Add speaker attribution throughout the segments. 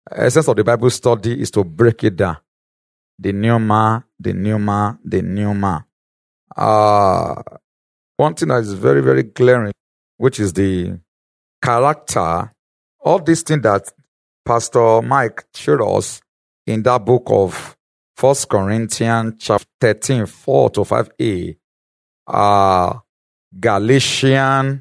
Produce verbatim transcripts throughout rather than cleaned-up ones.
Speaker 1: essence of the Bible study is to break it down. The pneuma, the pneuma, the pneuma. Uh, one thing that is very, very glaring, which is the character, all these things that Pastor Mike showed us in that book of First Corinthians chapter thirteen, four to five a, uh, Galatians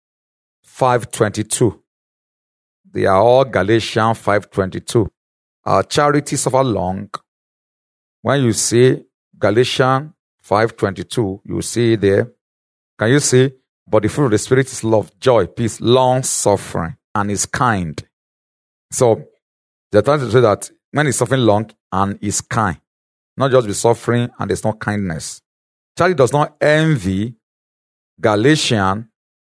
Speaker 1: five twenty-two. They are all Galatians five twenty-two. Uh, charity suffer long. When you see Galatians five twenty-two, you see there. Can you see? But the fruit of the Spirit is love, joy, peace, long suffering, and is kind. So they're trying to say that when he's suffering long and is kind, not just be suffering and there's no kindness. Charity does not envy. Galatians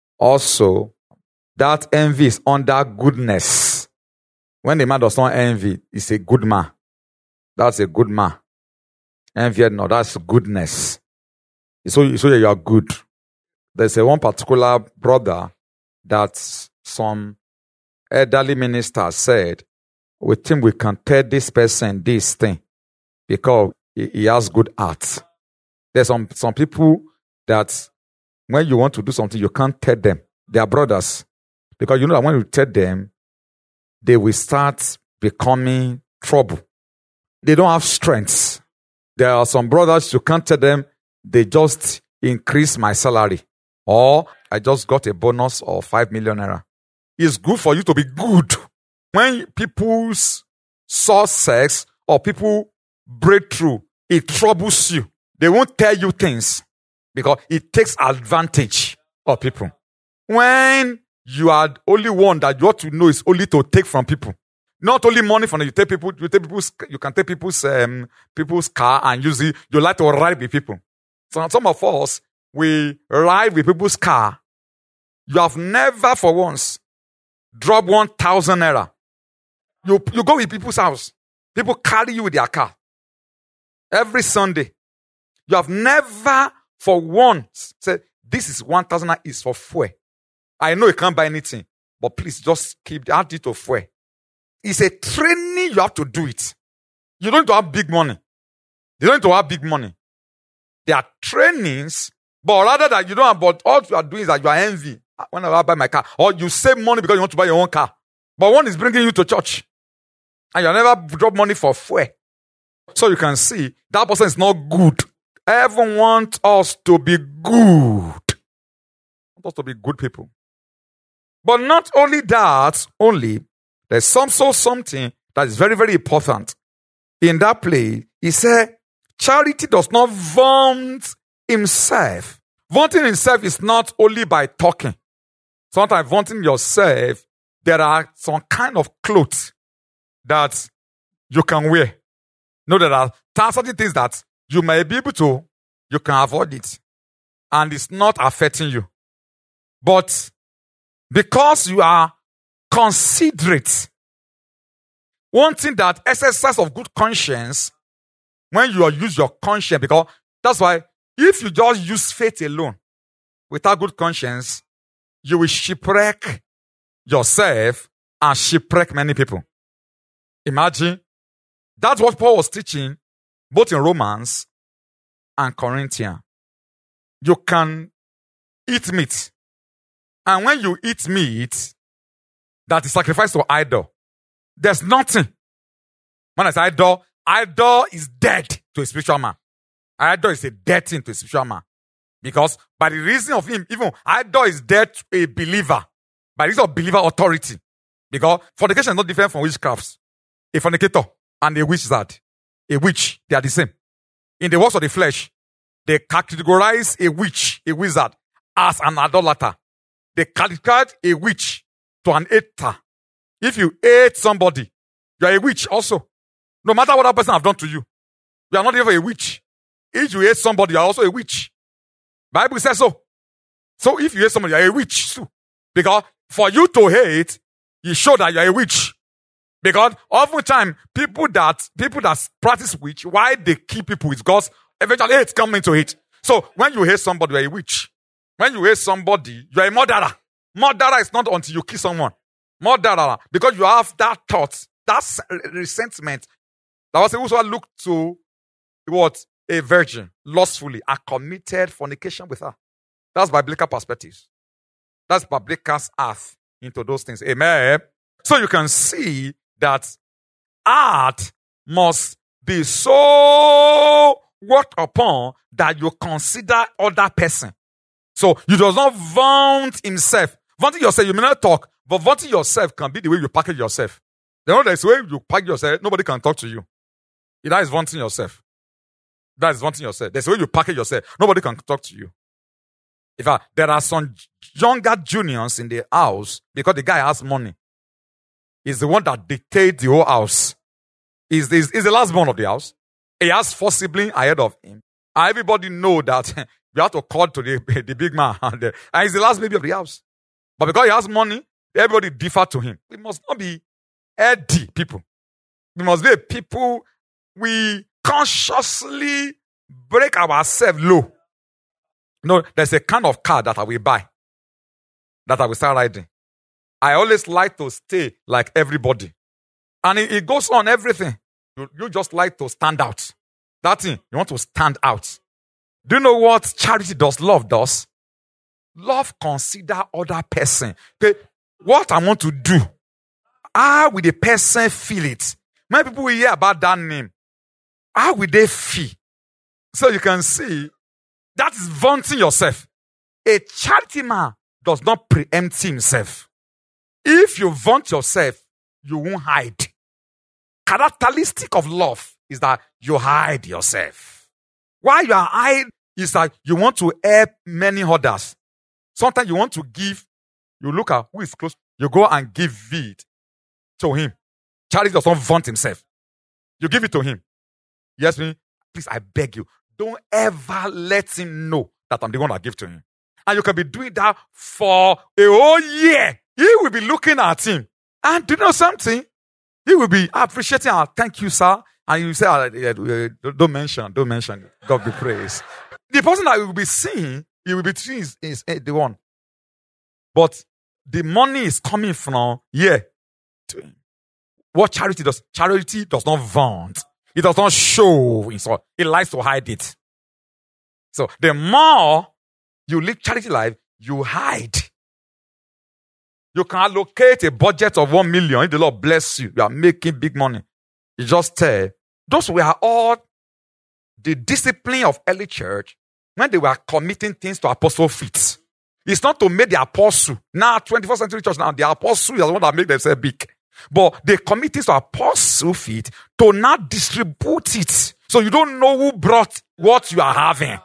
Speaker 1: also, that envy is under goodness. When the man does not envy, he's a good man. That's a good man. Envy, no, that's goodness. So, so you are good. There's a one particular brother that some elderly minister said, we think we can tell this person this thing because he, he has good heart. There's some, some people that when you want to do something, you can't tell them. They are brothers. Because you know that when you tell them, they will start becoming trouble. They don't have strength. There are some brothers, you can't tell them, they just increase my salary. Or I just got a bonus of five million naira. It's good for you to be good. When people's success or people break through, it troubles you. They won't tell you things because it takes advantage of people. When you are only one that you ought to know is only to take from people. Not only money from them, you take people, you take people's, you can take people's, um, people's car and use it. You like to ride with people. So some of us, we ride with people's car. You have never for once dropped one thousand naira. You, you go with people's house. People carry you with their car. Every Sunday. You have never for once said, this is one thousand naira is for fuel. I know you can't buy anything, but please just keep the add it to fuel. It's a training, you have to do it. You don't need to have big money. You don't need to have big money. There are trainings, but rather that you don't have, but all you are doing is that you are envy. When I buy my car, or you save money because you want to buy your own car. But one is bringing you to church. And you never drop money for fuel. So you can see that person is not good. Everyone wants us to be good. Want us to be good people. But not only that, only, there's some so something that is very, very important. In that place, he said, charity does not vaunt himself. Vaunting himself is not only by talking. Sometimes vaunting yourself, there are some kind of clothes that you can wear. No, there are certain things that you may be able to, you can avoid it. And it's not affecting you. But because you are considerate, one thing that exercise of good conscience, when you use your conscience, because that's why if you just use faith alone without good conscience, you will shipwreck yourself and shipwreck many people. Imagine, that's what Paul was teaching both in Romans and Corinthians. You can eat meat. And when you eat meat that is sacrificed to idol, there's nothing. When I say idol, idol is dead to a spiritual man. Idol is a dead thing to a spiritual man. Because by the reason of him, even idol is dead to a believer. By the reason of believer authority. Because fornication is not different from witchcrafts. A fornicator and a wizard, a witch, they are the same. In the works of the flesh, they categorize a witch, a wizard, as an idolater. They categorize a witch to an hater. If you hate somebody, you are a witch also. No matter what that person have done to you, you are not even a witch. If you hate somebody, you are also a witch. Bible says so. So if you hate somebody, you are a witch too. Because for you to hate, you show that you are a witch. Because oftentimes, people that, people that practice witch, why they kill people is because eventually hate comes into it. So when you hate somebody, you are a witch. When you hate somebody, you are a murderer. Murderer is not until you kill someone. Murderer, because you have that thought That's resentment. That was whosoever looked to what? A virgin lustfully and committed fornication with her. That's biblical perspectives. That's biblical earth into those things. Amen. So you can see that art must be so worked upon that you consider other person. So you does not vaunt himself. Vaunting yourself, you may not talk, but vaunting yourself can be the way you package yourself. You know, there's a way you package yourself, nobody can talk to you. That is vaunting yourself. That is vaunting yourself. There's a way you package yourself, nobody can talk to you. In fact, there are some younger juniors in the house because the guy has money. He's the one that dictates the whole house. He's, he's, he's the last born of the house. He has four siblings ahead of him. And everybody know that you have to call to the, the big man. And, the, and he's the last baby of the house. But because he has money, everybody differ to him. We must not be heady people. We must be people, we consciously break ourselves low. No, there's a kind of car that I will buy, that I will start riding. I always like to stay like everybody. And it, it goes on everything. You, you just like to stand out. That thing, you want to stand out. Do you know what charity does? Love does. Love consider other person. Okay, what I want to do, how will the person feel it? Many people will hear about that name. How will they feel? So you can see, that is vaunting yourself. A charity man does not preempt himself. If you vaunt yourself, you won't hide. Characteristic of love is that you hide yourself. Why you are hiding is that you want to help many others. Sometimes you want to give, you look at who is close, you go and give it to him. Charity does not vaunt himself. You give it to him. Yes, me, please, I beg you, don't ever let him know that I'm the one that give to him. And you can be doing that for a whole year. He will be looking at him. And do you know something? He will be appreciating, oh, thank you, sir. And you say, oh, don't mention, don't mention. God be praised. The person that will be seeing, he will be seeing is, is the one. But the money is coming from here to him. What charity does? Charity does not vaunt. It does not show. It likes to hide it. So the more you live charity life, you hide. You can allocate a budget of one million. If the Lord bless you, you are making big money. You just tell. Those were all the discipline of early church when they were committing things to apostle feet. It's not to make the apostle. Now, twenty-first century church, now the apostle is the one that make themselves big. But they commit things to apostle feet to not distribute it. So you don't know who brought what you are having.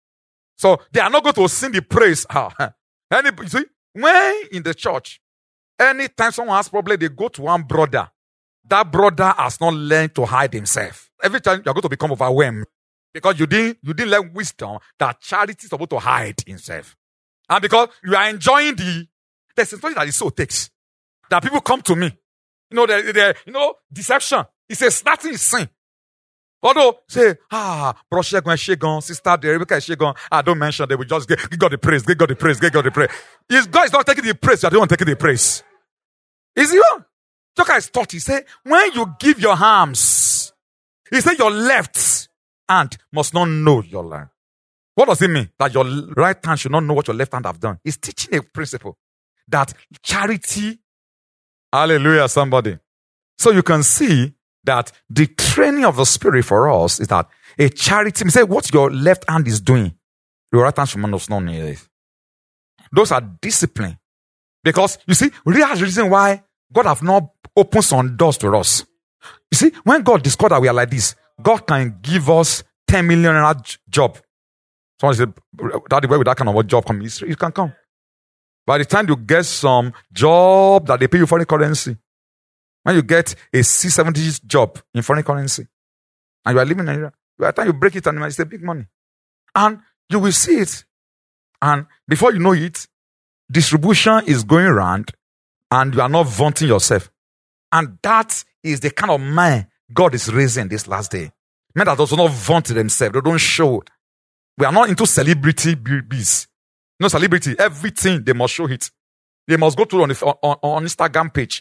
Speaker 1: So they are not going to sing the praise. Any, you see, when in the church, anytime someone has problem, they go to one brother. That brother has not learned to hide himself. Every time you're going to become overwhelmed because you didn't, you didn't learn wisdom that charity is supposed to hide himself. And because you are enjoying the, there's something that the soul takes. That people come to me. You know, they, they, you know, deception. He says nothing is sin. Although, say, ah, bro, Shegun, Shegun, sister, the Rebecca, Shegun, ah, don't mention, they will just give, give God the praise, give God the praise, give God the praise. If God is not taking the praise, you are the one taking the praise. Is he wrong? Joka is taught, he said, when you give your arms, he said your left hand must not know your left. What does it mean? That your right hand should not know what your left hand have done. He's teaching a principle that charity, hallelujah, somebody. So you can see that the training of the spirit for us is that a charity, we say what your left hand is doing, your right hand should not know it. Those are discipline. Because you see, real reason why God have not opened some doors to us. You see, when God discovered that we are like this, God can give us ten million naira job. Someone said, Daddy, where would that kind of job come? You can come. By the time you get some job that they pay you foreign currency, when you get a six, seven digit job in foreign currency, and you are living in Nigeria, by the time you break it, and it's a big money. And you will see it. And before you know it, distribution is going around, and you are not vaunting yourself. And that is the kind of man God is raising this last day. Men that does not vaunt themselves, they don't show. We are not into celebrity bees. No celebrity. Everything, they must show it. They must go to on, the, on, on Instagram page.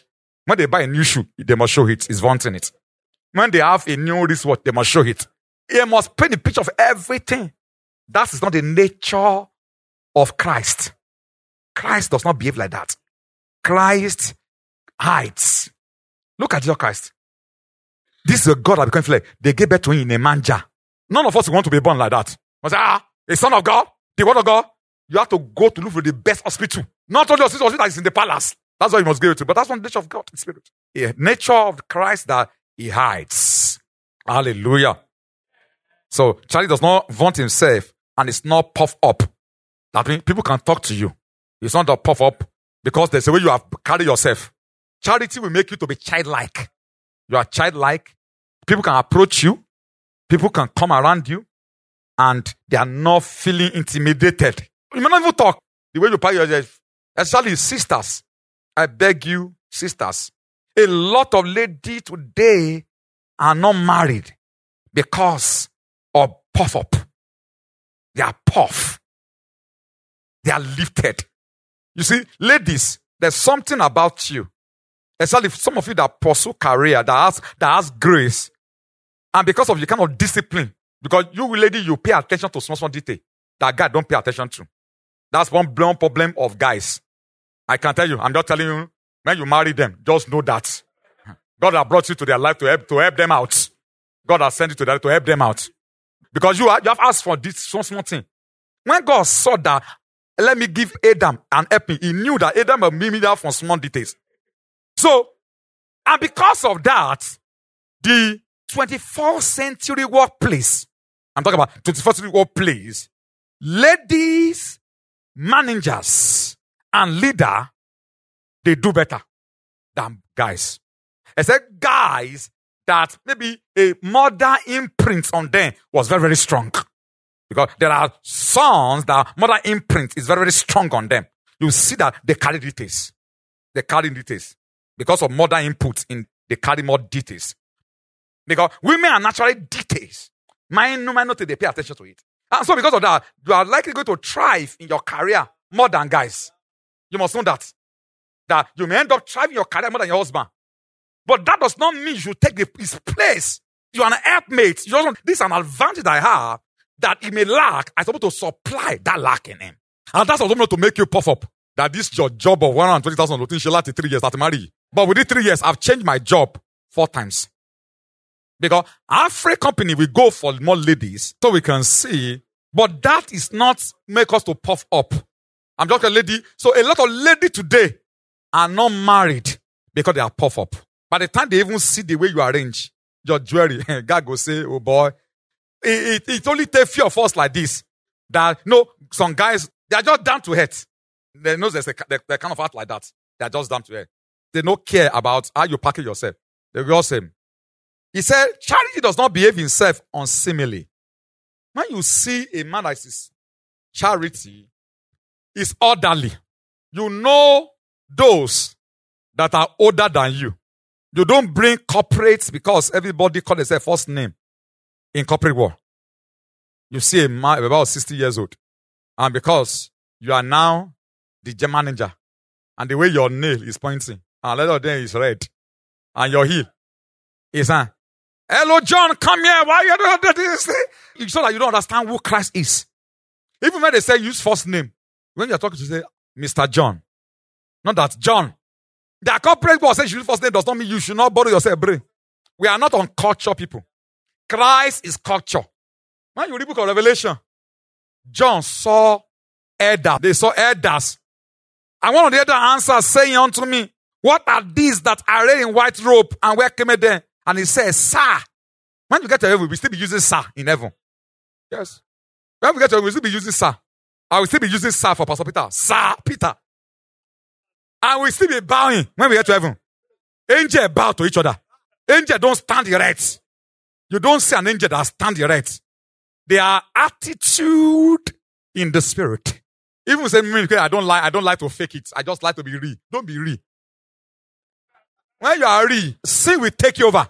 Speaker 1: When they buy a new shoe, they must show it. It's vaunting it. When they have a new wristwatch, they must show it. They must paint a picture of everything. That is not the nature of Christ. Christ does not behave like that. Christ hides. Look at Jesus Christ. This is a God that became flesh. They gave birth to him in a manger. None of us want to be born like that. I say, ah, a son of God, the word of God. You have to go to look for the best hospital. Not only hospital, hospital that is in the palace. That's why you must go to. But that's not the nature of God, the Spirit. The nature of Christ that he hides. Hallelujah. So Charlie does not vaunt himself and it's not puff up. That means people can talk to you. It's not a puff up because there's a way you have carried yourself. Charity will make you to be childlike. You are childlike. People can approach you. People can come around you and they are not feeling intimidated. You may not even talk the way you parry yourself. Especially sisters. I beg you, sisters. A lot of ladies today are not married because of puff up. They are puff. They are lifted. You see, ladies, there's something about you. Especially some of you that pursue career, that has, that has grace. And because of your kind of discipline, because you lady, you pay attention to small, small detail that guy don't pay attention to. That's one problem of guys. I can tell you, I'm just telling you, when you marry them, just know that God has brought you to their life to help, to help them out. God has sent you to their life to help them out. Because you, are, you have asked for this small, small thing. When God saw that, let me give Adam and help me, he knew that Adam will meet me there from small details. So, and because of that, the twenty-first century workplace, I'm talking about twenty-first century workplace, ladies, managers, and leader, they do better than guys. Except guys that maybe a mother imprint on them was very, very strong. Because there are sons that mother imprint is very, very strong on them. You see that they carry details. They carry details. Because of mother input, in they carry more details. Because women are naturally details. Mine, no, not they pay attention to it. And so because of that, you are likely going to thrive in your career more than guys. You must know that. That you may end up thriving your career more than your husband. But that does not mean you should take the, his place. You are an helpmate. You don't, this is an advantage I have that he may lack. I'm supposed to supply that lack in him. And that's also to make you puff up. That this your job of one hundred twenty thousand routine shall last three years that marry. But within three years, I've changed my job four times. Because our free company, we go for more ladies so we can see. But that is not make us to puff up. I'm just a lady. So a lot of ladies today are not married because they are puff up. By the time they even see the way you arrange your jewelry, God go say, oh boy, it, it, it only takes few of us like this. That, no, some guys, they are just down to earth. They know there's a, they, they kind of act like that. They are just down to earth. They don't care about how you package yourself. They will same. He said, charity does not behave himself unseemly. When you see a man that is charity, is orderly. You know those that are older than you. You don't bring corporates because everybody calls themselves first name in corporate world. You see a man about sixty years old. And because you are now the general manager, and the way your nail is pointing, and the other day is red, and your heel is, uh, hello, John, come here. Why you don't do this? You so that you don't understand who Christ is. Even when they say use first name, when you're talking to say Mister John, not that John. The corporate boss says you use first name does not mean you should not borrow yourself brain. We are not on culture, people. Christ is culture. When you read the book of Revelation, John saw elders. They saw elders. And one of the elders answered, saying unto me, what are these that are arrayed in white robe and where came it then? And he says, sir. When you get to heaven, we still be using sir in heaven. Yes. When we get to heaven, we still be using sir. I will still be using sir for Pastor Peter. Sir Peter. And we still be bowing when we get to heaven. Angels bow to each other. Angels don't stand erect. You don't see an angel that stand erect. They are attitude in the spirit. Even say, I don't like, I don't like to fake it. I just like to be real. Don't be real. When you are real, sin will take you over.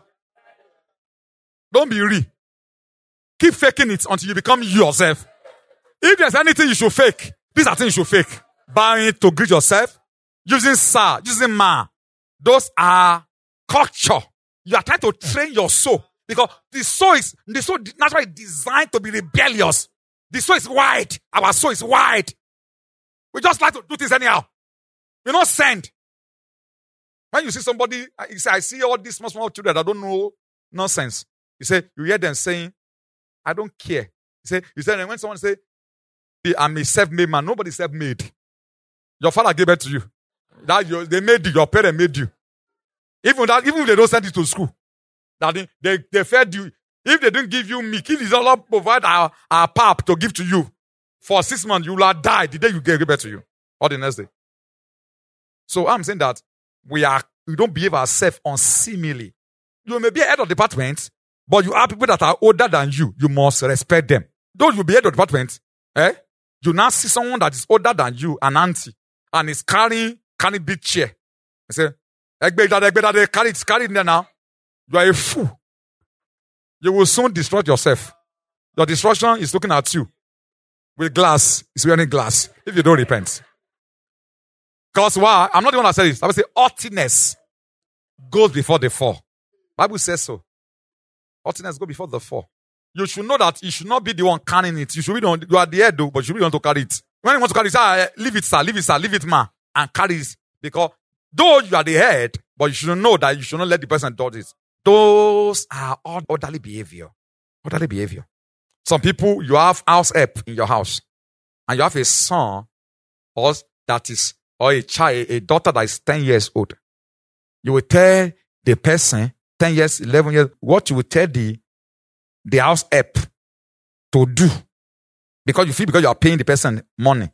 Speaker 1: Don't be real. Keep faking it until you become yourself. If there's anything you should fake, these are things you should fake. Bowing to greet yourself. Using sir, using ma. Those are culture. You are trying to train your soul because the soul is the soul naturally designed to be rebellious. The soul is wide. Our soul is wide. We just like to do things anyhow. We don't send. When you see somebody, you say, I see all these small, small children that don't know nonsense. You say, you hear them saying, I don't care. You say, you say, when someone say, I'm a self-made man, nobody's self-made. Your father gave it to you. That you, they made you, your parents made you. Even that, even if they don't send you to school, that they, they, they fed you. If they don't give you meat, if they don't provide our, our pap to give to you for six months, you will have died the day you gave it to you, or the next day. So I'm saying that we are, we don't behave ourselves unseemly. You may be a head of department, but you have people that are older than you. You must respect them. Though you be head of department, eh? You now see someone that is older than you, an auntie, and is carrying, carrying big chair. I say, Egbe that, Egbe that, they carry it, carry it there now. You are a fool. You will soon destroy yourself. Your destruction is looking at you with glass. It's wearing glass if you don't repent. Because why? I'm not the one that said this. I will say, haughtiness goes before the fall. Bible says so. Haughtiness goes before the fall. You should know that you should not be the one carrying it. You should be the one, you are the head though, but you should be the one to carry it. When you want to carry it, say, leave it, sir, leave it, sir, leave it, ma, and carry it. Because though you are the head, but you should know that you should not let the person do this. Those are all orderly behavior. Orderly behavior. Some people, you have house help in your house, and you have a son or that is, or a child, a daughter that is ten years old. You will tell the person, ten years, eleven years, what you will tell the, the house help to do. Because you feel because you are paying the person money.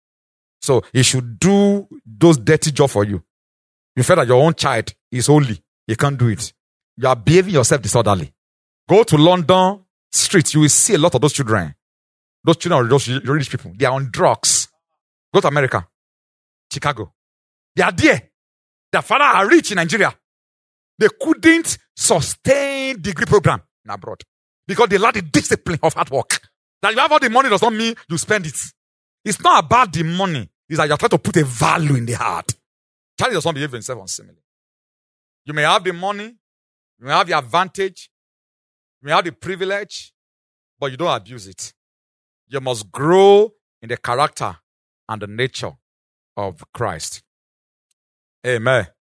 Speaker 1: So he should do those dirty jobs for you. You feel that your own child is holy. You can't do it. You are behaving yourself disorderly. Go to London streets. You will see a lot of those children. Those children are those rich people. They are on drugs. Go to America. Chicago. They are there. Their father are rich in Nigeria. They couldn't sustain degree program in abroad because they lack the discipline of hard work. That you have all the money does not mean you spend it. It's not about the money. It's that you're trying to put a value in the heart. Charlie does not behave himself unsimilarly. You may have the money, you may have the advantage, you may have the privilege, but you don't abuse it. You must grow in the character and the nature of Christ. Amen.